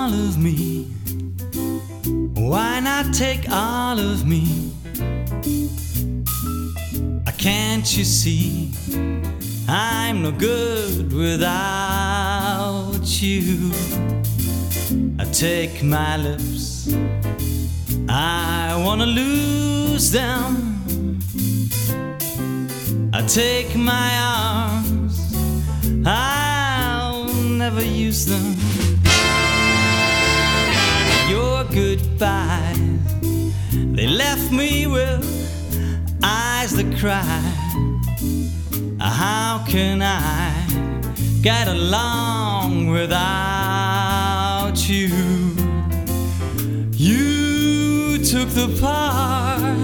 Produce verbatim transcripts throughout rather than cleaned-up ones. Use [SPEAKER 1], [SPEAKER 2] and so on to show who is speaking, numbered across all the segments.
[SPEAKER 1] all of me? Why not take all of me? Can't you see I'm no good without you? I take my lips, I wanna lose them. I take my arms, I'll never use them. Your goodbyes, they left me with eyes that cry. How can I get along without you? You took the part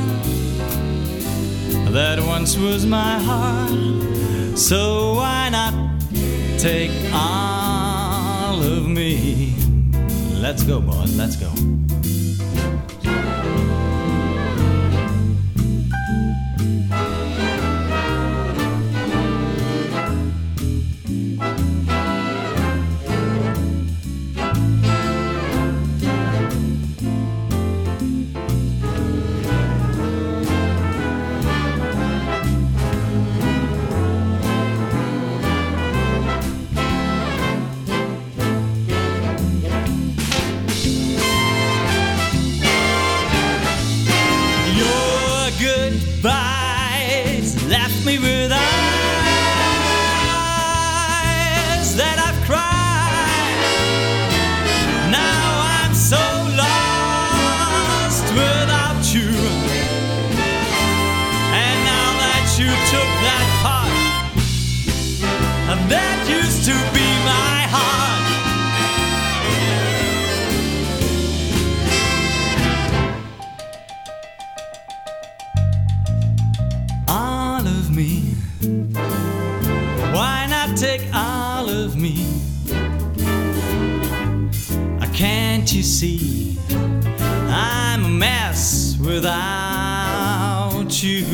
[SPEAKER 1] that once was my heart, so why not take all of me? Let's go, boys, let's go. Goodbyes left me with eyes that I've cried. Now I'm so lost without you. And now that you took that part that used to be my heart, all of me, why not take all of me? Can't you see I'm a mess without you?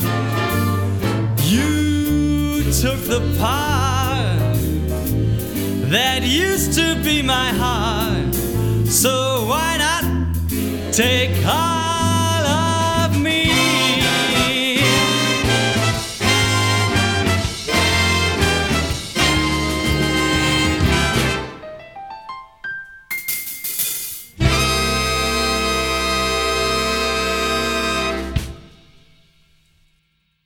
[SPEAKER 1] You took the part that used to be my heart, so why not take all